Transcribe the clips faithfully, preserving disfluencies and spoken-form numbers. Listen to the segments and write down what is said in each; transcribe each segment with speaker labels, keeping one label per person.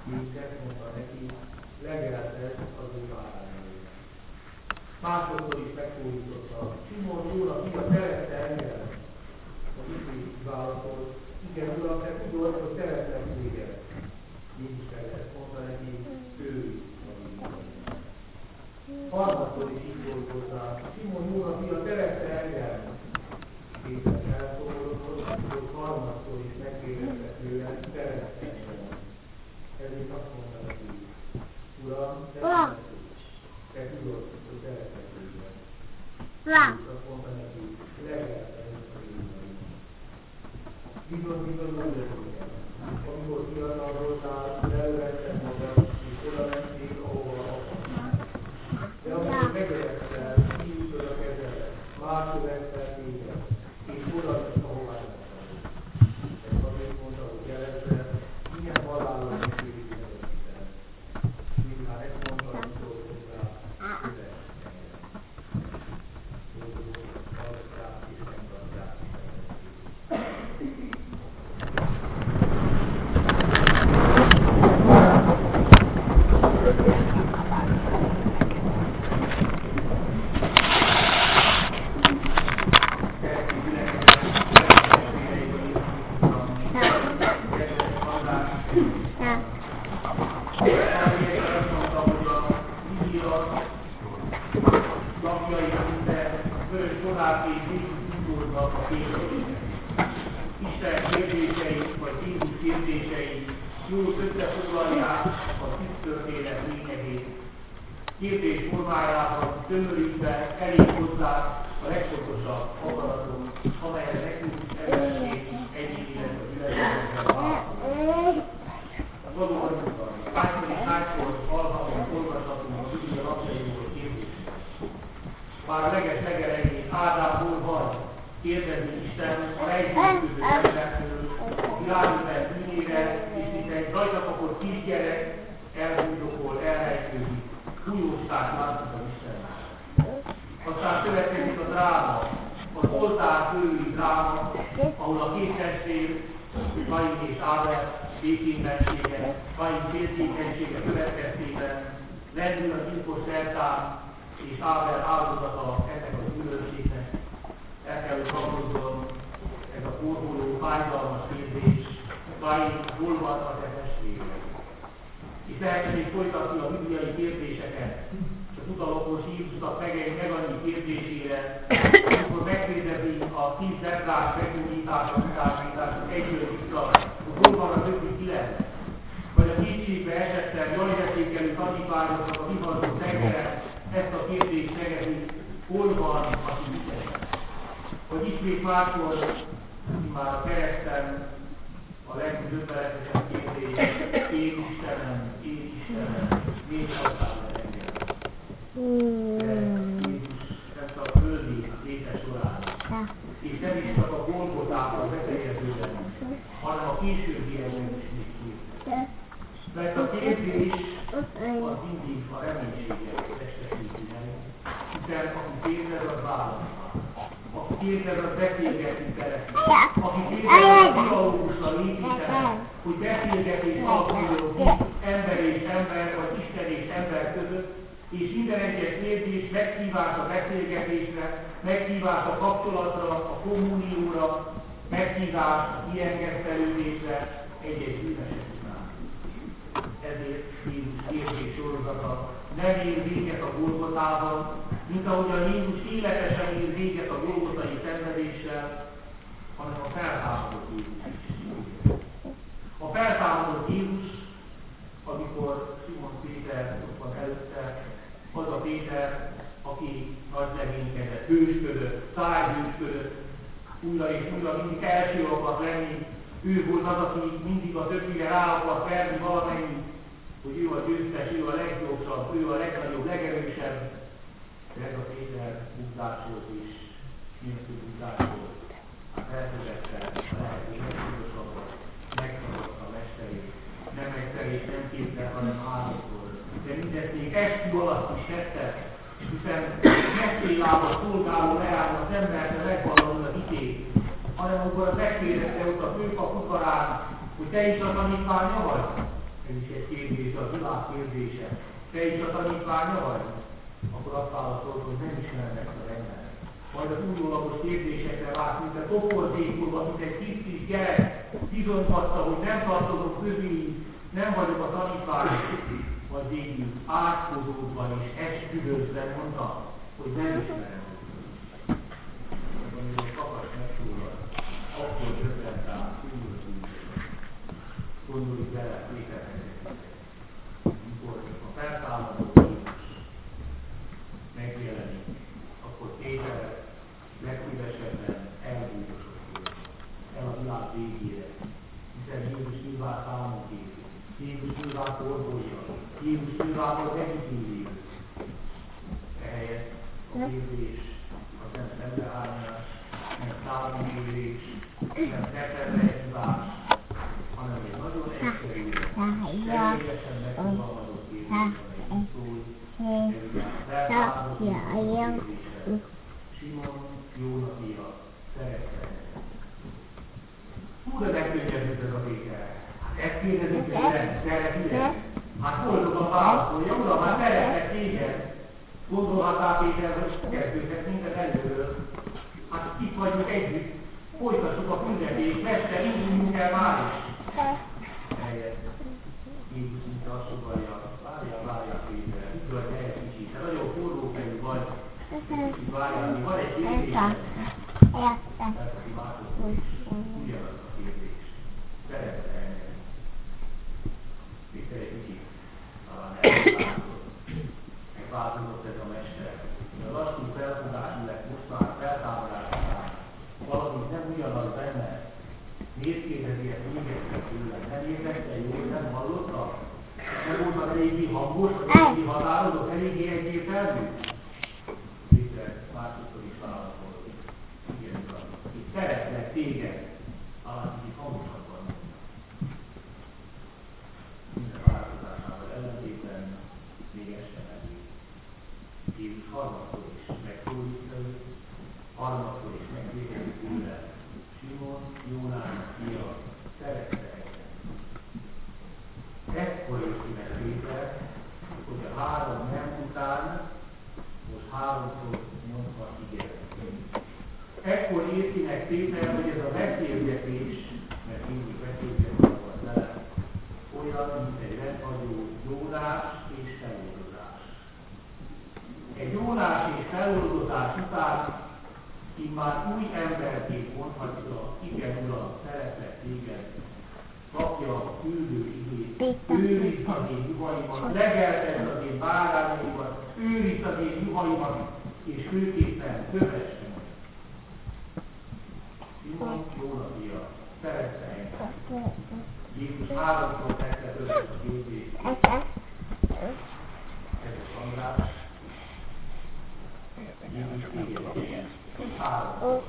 Speaker 1: Jézus mondta neki, legelted az ő állányait. Másodszor is megszólította, Simon Jóna fia, szerette engem? A discipl válaszolt, igen, Uram, te tudod, hogy szeretlek téged. Jézus pedig ezt mondta neki, ő a Jézus. Harmadszor is így volt hozzá, Simon Jóna fia, szerette engem? Jézus elszólott, hogy harmadszor is megkérdezte tőle, szerette engem. Ezért azt mondta neki, Uram, te tudod, te tudod, hogy szeretlek téged. Jézus azt mondta neki, legelted a bűneimet. Bizony, bizony, mondom neked, amikor fiatal voltál, leöregted magad, és oda mentél, ahova akartál. De amikor megöregtel, kiütöd a kezedet, más öregtel téged, és oda lesz, ahová lettem. Ez azért mondta, hogy jelezze, milyen halállal megkérdezi előttem. Miután ezt mondta, hogy szólt hozzá, követ engem. Boldogok, hallgatják és megtartják Istenet. Isten kérdései, vagy Jézus kérdései jól összefoglalják a hittörténet lényegét. Kérdés formájában tömörítve elég hozzá a legfontosabb akaratot, amelyre nekünk emberként egyik, illetve gyülekezetben válaszolunk. Valóban nyugodtan, hányszor és hányszor hallhatunk, olvashatunk a Biblia napjaiból kérdést. Már a leges legelején Ádám hol van? Kérdezi Isten a rejtőzködő embertől, a világület bűnére, és mint egy rajta kapott kisgyerek elbújdokol, elrejtőzik, újósták látszik az Istennek. Aztán következik a dráma, az oltár fölüli dráma, ahol a két testvér, Kain és Ábel békétlensége, Kain féltékenysége következtében lendül a gyilkos szertán, és Ábel áldozata ennek a gyűlölségnek. El kell, hogy kapcsolódjon ez a forgoló, fájdalmas kérdés, Kain, hol van a te testvérek? És lehetne még folytatni a bibliai kérdéseket, és az utalokos Jézusnak meg annyi kérdésére, amikor megkérdezi a tíz leprás meggyógyítása, utánítások egyből vissza, hogy hol van az ötödik kilenc? Vagy a kétségbe esettel jajvetékelő tanítványoknak a vihargó tengeren ezt a kérdést tegetik, hol van a hitesek? Hogy ismét máskor, már a kereszten a legdöbbenetesebb kérdés, én Istenem, én Istenem, miért hagytál le engem? De Jézus nem csak a földi léte során, és nem is csak a Golgotában befejezőben, hanem a későbbiekben is még kírt. Mert a kérdés az mindig a reménységet testesíti meg, hiszen aki kérdez, az válaszol. Aki kérdez, az beszélgetni szeretne. Aki kérdez, az dialógusra építene, hogy beszélgetés alakuljon ki ember és ember, vagy Isten és ember között, és minden egyes kérdés meghívás a beszélgetésre, meghívás a kapcsolatra, a kommunióra, meghívás a kiengesztelődésre egy-egy bűneset után. Ezért Jézus kérdés sorozata nem ér véget a Golgotában, mint ahogyan Jézus életesen ér véget a golgotai szenvedéssel, hanem a feltámadott Jézus is. A feltámadott Jézus, amikor Simon Péter ott van előtte, az a Péter, aki nagy legénykedett, hősködött, szájhősködött, újra és újra mindig első akart lenni, ő volt az, aki mindig a többire rá akart verni valamennyi, hogy ő a győztes, ő a leggyorsabb, ő a legnagyobb, legerősebb. De ez a Péter bukdás volt is, mindenki bukdás volt. Hát elkövetette a lehető legfontosabbat, megszabadta a mesterét. Nem egyszer és nem kétszer, hanem háromszor. De mindezt még eskü alatt is tette, hiszen messzélába szolgáló leánynak nem merte megvallalni a hitét, hanem amikor megkérdezte ott a főpap udvarán, hogy te is a tanítványa vagy? Ez is egy kérdés, a világ kérdése. Te is a tanítványa vagy? Akkor azt válaszolt, hogy nem ismerem ezt a rendet. Majd az újólagos kérdésekre vársz, mint a toporzékolva, mint egy kis-kis gyerek bizonygatta, hogy nem tartozok közéjük, nem vagyok a tanítvány, vagy végül átkozódva és esküvőzve mondta, hogy nem ismerem őket. Amikor a kakas megszólal, akkor döbbent rá, gondolj bele, létezhetett. Amikor a feltámadó Jézus megjelenik, akkor Péter legszívesebben elbújtosodott el a világ végére, hiszen Jézus nyilván számon készül, Jézus nyilván korbolja, Jézus nyilván megítéli. Ehelyett a kérdés az nem szemrehányás, nem számítélés, nem tekerlehívás, hanem egy nagyon egyszerű, személyesen megfogalmazott kérdés, amely szól, ez a feltámadott kérdése. Simon, Jóna fia, szeretted. Hú, de megkönnyezült ez a Péter. Hát ezt kérdezik tőle, szereted? Hát boldogan válaszolja, uram, hát szeretnek téged. Gondolhatná Péter, hogy kezdődhet minket előről. Hát itt vagyunk együtt, folytassuk a küldetést, mester, induljunk el már is. Helyett. Jézus mint azt sugalja, várjál, várjál Péter, itt vagy te egy kicsit, te nagyon forró fejű vagy. Kicsit várjál, mi van egy kérdésem. Persze, aki változó is, ugyanaz a kérdés. Szeretsz engem? Péter egy kicsit, talán elváltozott. Megváltozott ez a mester. De a lassú felfogású lett most már feltámadás után. Valamint nem ugyanaz benne. Miért kérdezi ezt még egyszer tőlem? Nem értette jól, nem hallotta? Nem voltak eléggé hangos, vagy eléggé határozott, eléggé egyértelmű? Péter másodszor is válaszol. Igen, uram. Itt szeretlek téged. Talán kicsit hangosabban mondta. Minden változásával ellentétben még ez sem elég. Jézus harmadszor is megszólítja őt, harmadszor is megkérdezi tőle. Simon, Jónának fia, szerette engem. Ekkor érti meg Péter, hogy a három nem után most háromszor mondva igen. Ekkor érti meg Péter, hogy ez a beszélgetés, mert mindig beszélgetés volt vele, olyan, mint egy rendhagyó Jónás és feloldozás. Egy Jónás és feloldozás után immár új emberként mondhatja, igen, uram, szeretlek téged, kapja a küldő igét, őrizd az én juhaimat, legeltesd az én bárányaimat, őrizd az én juhaimat, és főképpen kövess meg. Simon, Jóna fia, szerette engem. Jézus háromszor tette föl a kérdést. Kedves András, Jézus téged. Háromszor.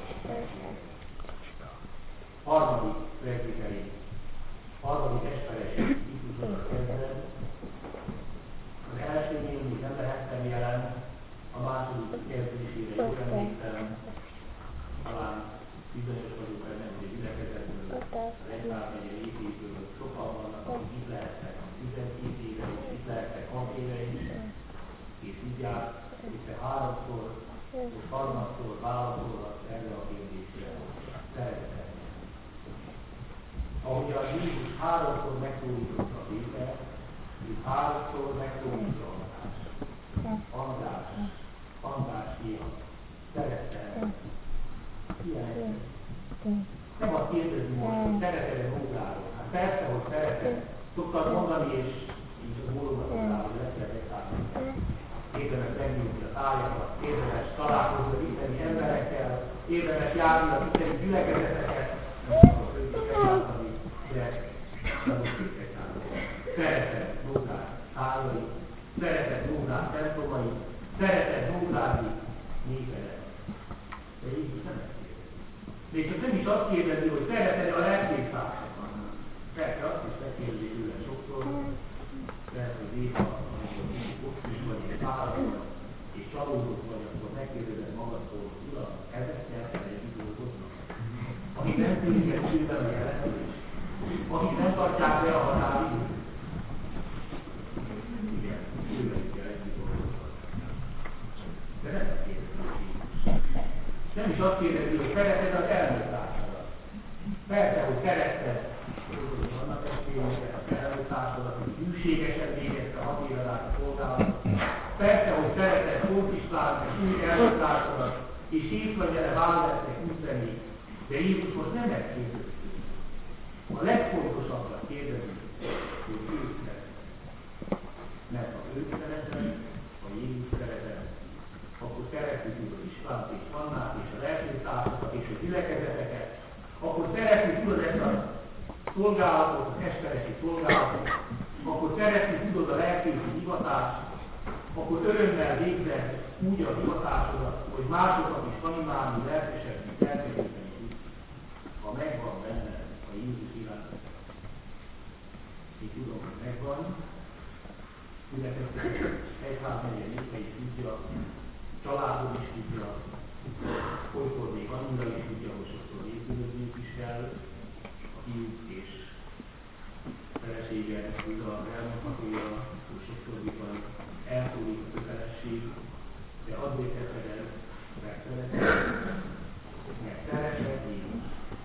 Speaker 1: Harmadik presbiteri, harmadik esperes Jézusra kezdve. Az elsőnél még nem lehettem jelen, a második kezdésére jól emlékszem, talán bizonyos vagyok benne, hogy a gyülekezetből, az egyházmegyei építőből sokan vannak, akik itt lehettek tizenkét éve, és itt lehettek hat éve is, és tudják, hogy te háromszor, most harmadszor válaszolhatsz erre a kérdésre, szeretem. Ahogy a Jézus háromszor megszólította Péter, ő háromszor megszólította András. András, András fia, szeretem. Ilyen. Nem azt kérdezni most, hogy szereted-e Nógáról. Hát persze, hogy szeretem. Szoktad mondani, és így a módomat rá, hogy lesz megszállni. Érdemes megnyújtani a tájakat, érdemes találkozni az itteni emberekkel, érdemes járni az itteni gyülekezeteket, nem akarok őket meglátani, de nem úgy készíteni. Szereted Nógrád tájai, szereted Nógrád templomai, szereted Nógrádi népedet. De Jézus nem ezt kérdezi. Még csak nem is azt kérdezi, hogy szereted a lelkésztársakat. Persze azt is megkérdezi tőle sokszor, persze az éva, amikor kicsit optis vagy, és fáradt és csalódott vagy, akkor megkérdezed magadtól, hogy uram, ezekkel együtt dolgoznak. Akik nem tényleg csődben a jelentés, akik nem tartják be a határidőt, is azt kérdezi, hogy szereted az elmúltásodat. Persze, hogy szeretted, vannak testvérek, az elmúltásodat, hogy hűségesen végezte hat éven át a szolgálatot. Persze, hogy szereted Tóth Istvánt, és új elmúltásodat, és kész vagy vele vállásnak úszani. De Jézus most nem ezt kérdezi. A legfontosabbat kérdezi, hogy őt szereted. Mert ha őt szereted, ha Jézus szereted, akkor szeretjük Urat Istvánt és Annát és a lelkésztársakat és a gyülekezeteket, akkor szeretjük Urat ezt a szolgálatot, az esperesi szolgálatot, akkor szeretjük Urat a lelkészi hivatást, akkor örömmel végzed úgy a hivatásodat, hogy másokat is tanimálni, lelkesedni, lelkesedni tudsz, ha megvan benne a Jézus irány. Én tudom, hogy megvan, gyülekezet egyházmegye népe is tudja, családod is tudja, olykor még annyira is tudja, hogy sokszor épülődnünk is kell, a fiúk és felesége, Uda elmondhatója, hogy sokszor viszont elszólít a kötelesség, de azért teszed el, mert szereted, mert szereted Jézus.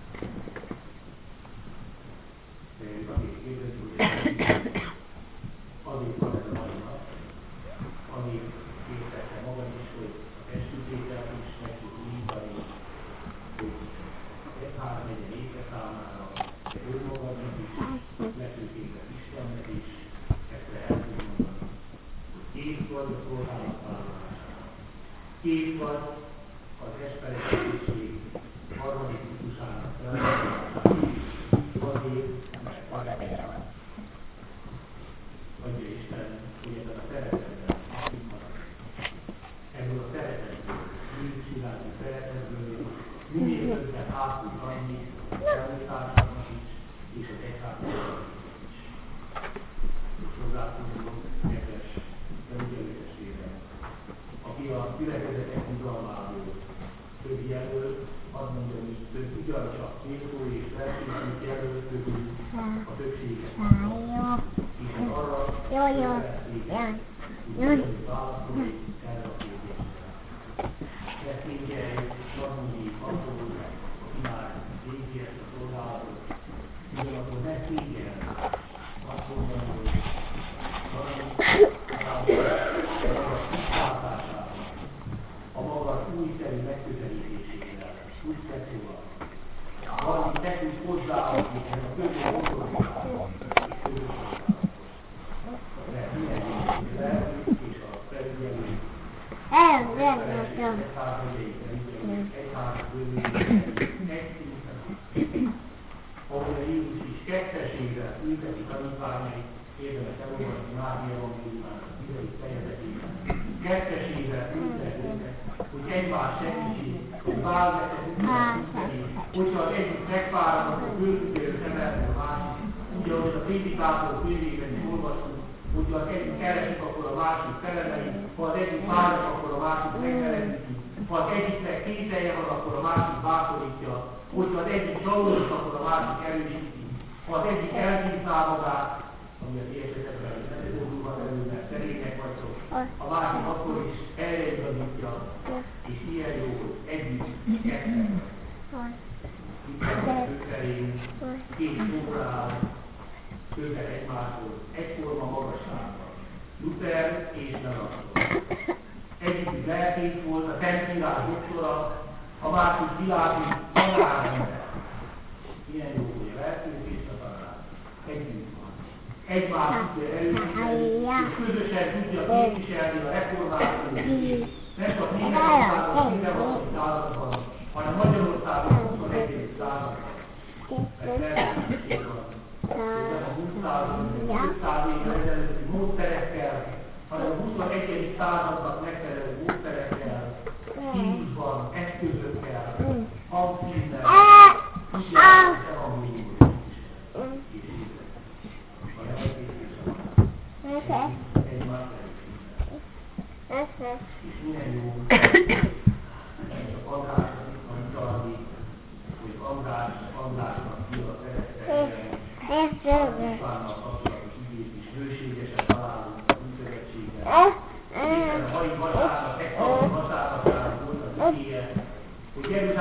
Speaker 1: De azért kérdezik, hogy azért van ez a mai nap, azért értette magam is, hogy a testütételt is meg tud nyitani, hogy egyház megye népe számára, de önmagadnak is, legfőképpen Istennek is, ezt el tud mondani, hogy kész vagy a szolgálatvállalására. Kész vagy az esperesítség harmadik típusának feladatására. Azért, mert szereted. Adja Isten, hogy ebben a szeretetben akik maradnak. Ebből a szeretetből, Jézus iránti szeretetből, minél többet át tud adni a felmúltásoknak is, és az egyháznak is. És hozzáfogunk, kedves, felügyelőtestvérem, aki a gyülekezetek bizalmából több jelölt, azt mondja, hogy több ugyancsak méltó és lelkészült jelölt közül a többséget. És arra kötelességet, hogy válaszolni erre a kérdésre. Ne szégyeljük, magunk attól, aki már végzi ezt a szolgálatot, ugyanakkor ne szégyelj azt mondani, hogy a maga újszerű megközelítésével, úgy tetszóval, valamit nekünk hozzáadni ez a közös gondolatban és közös szolgálatban. Mert milyen jó, lelkünk és a felügyelő, az egyházmegyei felügyelő, egyház bővülő, egy szinten, ahol a Jézus is kettességre ülteti tanítványait, érdemes elolvasni Máté evangéliumának a tizedik fejezetében. Kettességre ülteti őket, hogy egymás segítség, hogy válvetett ügyelni, hogyha az egyik megfárad, akkor bővülőt emelni a másik, úgy, ahogy a prédikátor könyvében is olvasunk, hogyha az egyik keresik, akkor a másik felemeli, ha az egyik válik, akkor a másik megfelelíti, ha az egyiknek kételje van, akkor a másik bátorítja, hogyha az egyik csalódik, akkor a másik erősíti, ha az egyik elbízná magát, ami az értetetben előfordulhat elő, mert szerények vagytok, a másik akkor is erre igazítja, és ilyen jó, hogy együtt ketten. Itt van ötterénk, két szóra áll, közel egymáshoz, egyforma magasságban. Luther és Melanchthon. Egyik lelkész volt, a Szentírás doktora, a másik világi tanárember. Ilyen jó, hogy a lelkész és a tanár. Együtt van. Egymást tudja erősíteni, és közösen tudja képviselni a reformációt. Nem csak Németországban, tizenhatodik században, hanem Magyarországon huszonegyedik században. Mert lehetőség van. Nem a húsz-száz évvel ezelőtti módszerekkel, hanem a huszonegyedik századnak megfelelő módszerekkel, stílusban, eszközökkel, hangszínnel, tudják az evangéliumot és élet. A lelkészés a egymás erősíteni. És milyen jó, nem csak Andrásnak itt van utalni, hogy András, Andrásnak fia szerette Istvánnal kapcsolatos ügyét is hőségesen találunk az Újszövetségben. Hiszen a mai vasárnap, egy vasárnapjára volt az ügyéje, hogy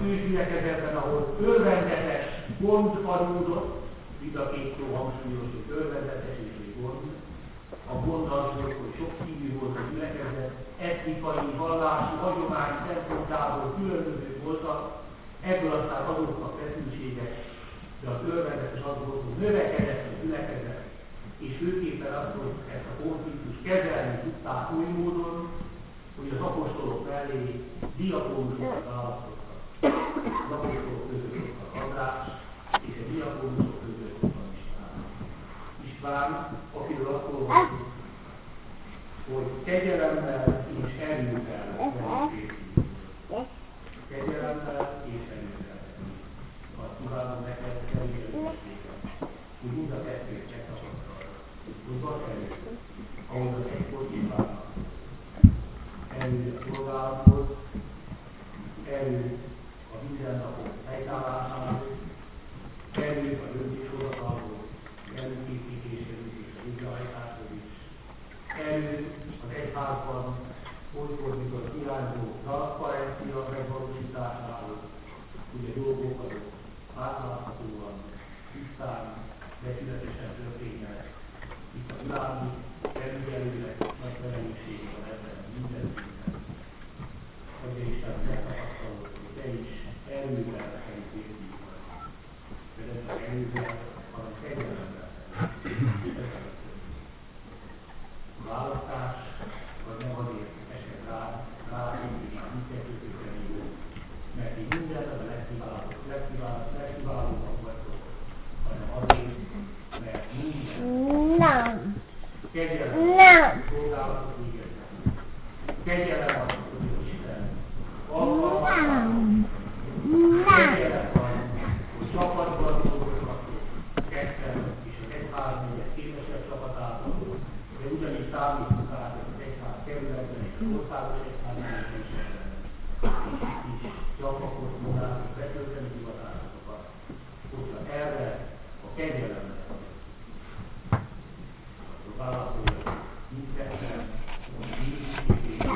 Speaker 1: ősgyülekezetben, ahol örvendetes gond adódott, mind a két szó hangsúlyos, hogy örvendetes és egy gond. A gond az volt, hogy sok hívő volt a gyülekezet, etnikai, vallási, hagyományi szempontjából különbözők voltak, ebből aztán adódtak feszültségek, de az örvendetes az volt, hogy növekedett a gyülekezet, és főképpen azt, hogy ezt a konfliktust kezelni tudták új módon, hogy az apostolok mellé diakónusokat választottak. Az apostolok között ott a András, és a diakónusok között ott a István. István, akiről azt olvastuk, hogy kegyelemmel és erővel velük férfi. Kegyelemmel és erővel. Azt kívánom neked, kegyelmességet, hogy mind a kettőt megtapasztalod. Hogy az erő, ahol az egykor kívánnak. Erő a szolgálathoz, erő a mindennapok helytállásához, erő a döntéshozatalhoz, előkészítéshez is és a végrehajtáshoz is, erő az egyházban olykor, mikor hiányzó transzparencia megvalósításához, hogy a dolgok azok átláthatóan, tisztán, becsületesen történjenek. Itt a világi felügyelőnek nagy felelőssége van ebben minden szinten. Adja Isten megtapasztalod, hogy te is erővel felül férfi vagy. De nem csak erővel, hanem kegyelemmel felül. A választás az nem azért esett rá, rá és mindkettőtökre jó, mert így mindent a legkiválóbb, legkiválóbb, legkiválóbbak vagytok, hanem azért, mert minden kegyelem szolgálatot végeznek. Kegyelem az, hogy Isten alkalmazható. Kegyelem az, hogy csapatban dolgozhatok, ketten és az egyház négyes szélesebb csapatában, de ugyanígy számítunk át az egyház kerületben és az országos egyház működésében. És itt is gyakorlatilag tudnátok betölteni hivatásokat, hogyha erre a kegyelemre válaszolja mindketten, mindketten,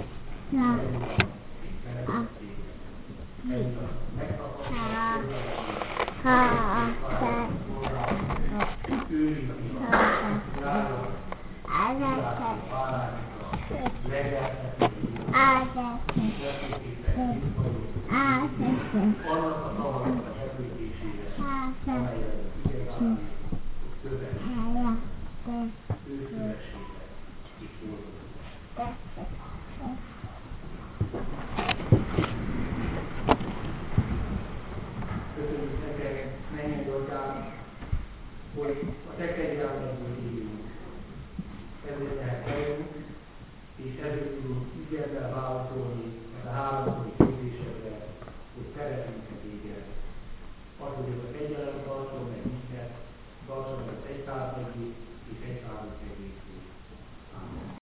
Speaker 1: annak a szavanak a említésére, amelyet igazán szövetségek, őszülességek és boldogság. Köszönjük neked, mennyei Atyám, hogy a te kegyelmedből élünk. Ezért lehet eljönünk, és ezért tudunk igennel válaszolni a háromszori kérdésedre, hogy szeretünk téged. Az, hogy ez a kegyelem tartson meg minket, tartson meg az egyház egyik, és egyházunk egészét. Amen.